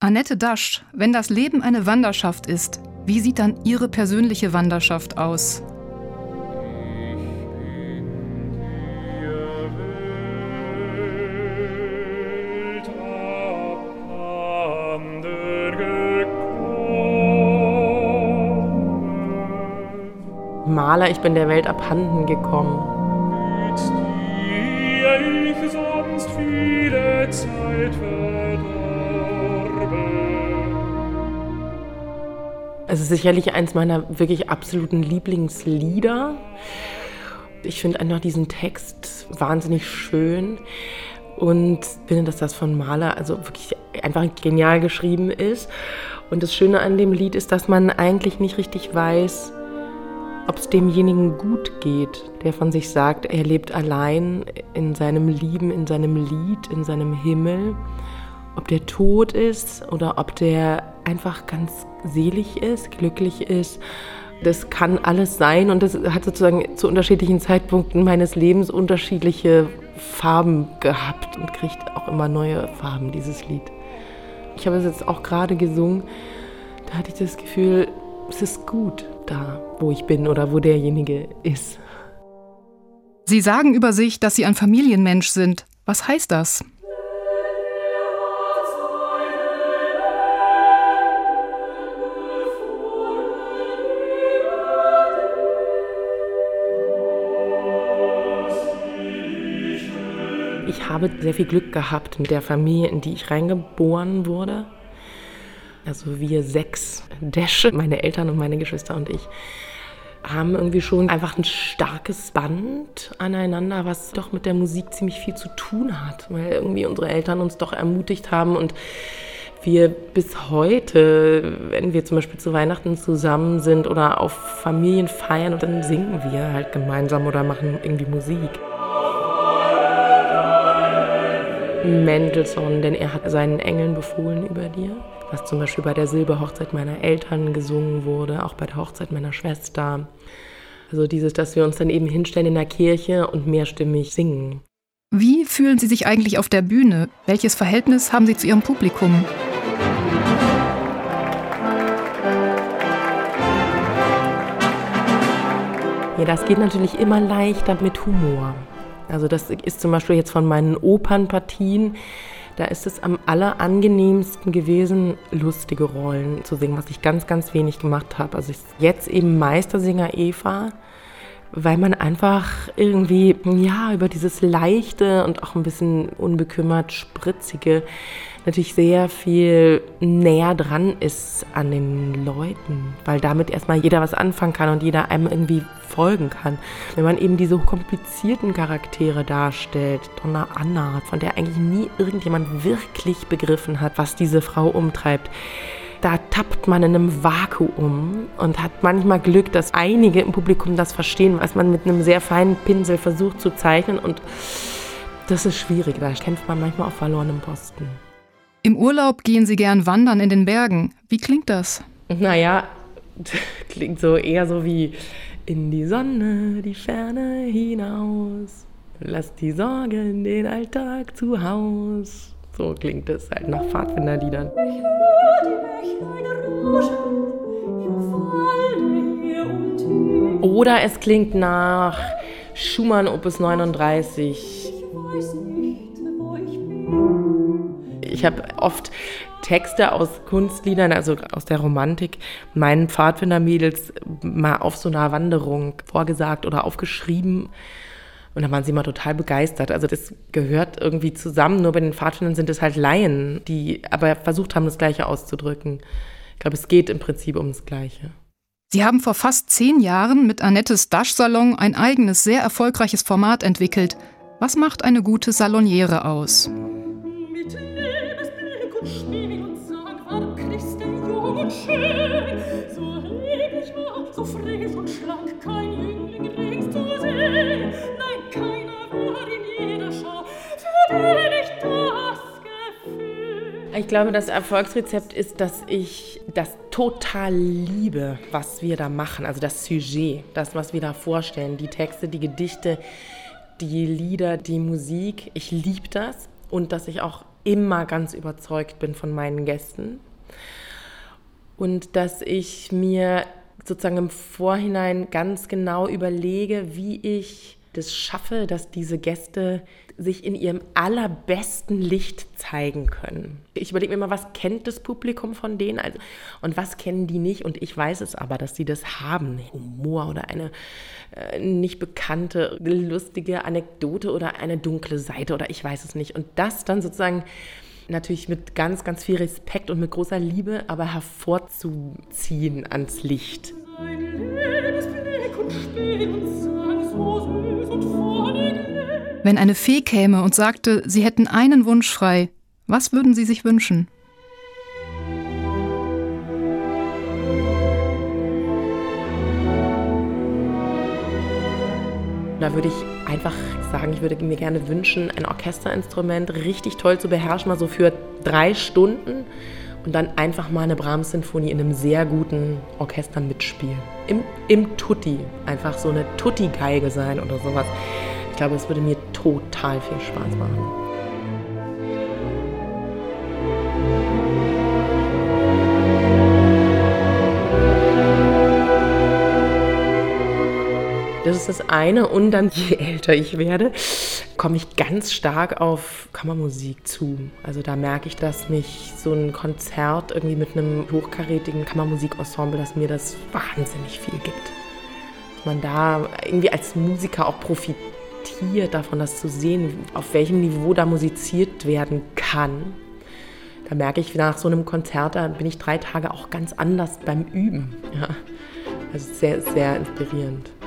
Annette Dasch, wenn das Leben eine Wanderschaft ist, wie sieht dann Ihre persönliche Wanderschaft aus? Maler, ich bin der Welt abhanden gekommen. Mit dir ich sonst viele Zeit verdorben. Es ist sicherlich eins meiner wirklich absoluten Lieblingslieder. Ich finde einfach diesen Text wahnsinnig schön und finde, dass das von Mahler also wirklich einfach genial geschrieben ist. Und das Schöne an dem Lied ist, dass man eigentlich nicht richtig weiß, ob es demjenigen gut geht, der von sich sagt, er lebt allein in seinem Lieben, in seinem Lied, in seinem Himmel. Ob der tot ist oder ob der einfach ganz selig ist, glücklich ist. Das kann alles sein und das hat sozusagen zu unterschiedlichen Zeitpunkten meines Lebens unterschiedliche Farben gehabt und kriegt auch immer neue Farben, dieses Lied. Ich habe es jetzt auch gerade gesungen, da hatte ich das Gefühl, es ist gut da, wo ich bin oder wo derjenige ist. Sie sagen über sich, dass Sie ein Familienmensch sind. Was heißt das? Ich habe sehr viel Glück gehabt mit der Familie, in die ich reingeboren wurde. Also wir 6 Däsche, meine Eltern und meine Geschwister und ich, haben irgendwie schon einfach ein starkes Band aneinander, was doch mit der Musik ziemlich viel zu tun hat, weil irgendwie unsere Eltern uns doch ermutigt haben und wir bis heute, wenn wir zum Beispiel zu Weihnachten zusammen sind oder auf Familienfeiern, dann singen wir halt gemeinsam oder machen irgendwie Musik. Mendelssohn, denn er hat seinen Engeln befohlen über dir, was zum Beispiel bei der Silberhochzeit meiner Eltern gesungen wurde, auch bei der Hochzeit meiner Schwester. Also dieses, dass wir uns dann eben hinstellen in der Kirche und mehrstimmig singen. Wie fühlen Sie sich eigentlich auf der Bühne? Welches Verhältnis haben Sie zu Ihrem Publikum? Ja, das geht natürlich immer leichter mit Humor. Also das ist zum Beispiel jetzt von meinen Opernpartien, da ist es am allerangenehmsten gewesen, lustige Rollen zu singen, was ich ganz, ganz wenig gemacht habe. Also ich jetzt eben Meistersinger Eva, weil man einfach irgendwie über dieses Leichte und auch ein bisschen unbekümmert Spritzige natürlich sehr viel näher dran ist an den Leuten, weil damit erstmal jeder was anfangen kann und jeder einem irgendwie folgen kann. Wenn man eben diese komplizierten Charaktere darstellt, Donna Anna, von der eigentlich nie irgendjemand wirklich begriffen hat, was diese Frau umtreibt, da tappt man in einem Vakuum und hat manchmal Glück, dass einige im Publikum das verstehen, was man mit einem sehr feinen Pinsel versucht zu zeichnen und das ist schwierig, da kämpft man manchmal auf verlorenem Posten. Im Urlaub gehen Sie gern wandern in den Bergen. Wie klingt das? Naja, klingt so eher so wie in die Sonne, die Ferne hinaus. Lass die Sorgen, den Alltag zu Haus. So klingt es halt nach Pfadfinderliedern. Ich höre die Bächlein rauschen im Walde hier und hier. Oder es klingt nach Schumann Opus 39. Ich weiß nicht, wo ich bin. Ich habe oft Texte aus Kunstliedern, also aus der Romantik, meinen Pfadfindermädels mal auf so einer Wanderung vorgesagt oder aufgeschrieben. Und da waren sie mal total begeistert. Also das gehört irgendwie zusammen, nur bei den Pfadfindern sind es halt Laien, die aber versucht haben, das Gleiche auszudrücken. Ich glaube, es geht im Prinzip um das Gleiche. Sie haben vor fast 10 Jahren mit Annettes Dasch-Salon ein eigenes, sehr erfolgreiches Format entwickelt. Was macht eine gute Saloniere aus? Mit Liebesblick und Spiel und Sang war Christen jung und schön. So lieblich war, so frisch und schlank, kein Jüngling rings zu sehen. Nein, keiner war in jeder Schau, für den ich das Gefühl. Ich glaube, das Erfolgsrezept ist, dass ich das total liebe, was wir da machen. Also das Sujet, das, was wir da vorstellen, die Texte, die Gedichte, die Lieder, die Musik. Ich liebe das. Und dass ich auch immer ganz überzeugt bin von meinen Gästen und dass ich mir sozusagen im Vorhinein ganz genau überlege, wie ich das schaffe, dass diese Gäste sich in ihrem allerbesten Licht zeigen können. Ich überlege mir immer, was kennt das Publikum von denen und was kennen die nicht. Und ich weiß es aber, dass die das haben. Humor oder eine nicht bekannte, lustige Anekdote oder eine dunkle Seite oder ich weiß es nicht. Und das dann sozusagen natürlich mit ganz, ganz viel Respekt und mit großer Liebe, aber hervorzuziehen ans Licht. Ein Liebesblick und Spiel und Sang, so süß und vornehm. Wenn eine Fee käme und sagte, sie hätten einen Wunsch frei, was würden Sie sich wünschen? Da würde ich einfach sagen, ich würde mir gerne wünschen, ein Orchesterinstrument richtig toll zu beherrschen, mal so für 3 Stunden und dann einfach mal eine Brahms-Sinfonie in einem sehr guten Orchester mitspielen. Im Tutti, einfach so eine Tutti-Geige sein oder sowas. Ich glaube, es würde mir total viel Spaß machen. Das ist das eine. Und dann, je älter ich werde, komme ich ganz stark auf Kammermusik zu. Also da merke ich, dass mich so ein Konzert irgendwie mit einem hochkarätigen Kammermusikensemble, dass mir das wahnsinnig viel gibt. Dass man da irgendwie als Musiker auch profitiert davon, das zu sehen, auf welchem Niveau da musiziert werden kann. Da merke ich, nach so einem Konzert, da bin ich 3 Tage auch ganz anders beim Üben. Ja. Also sehr, sehr inspirierend.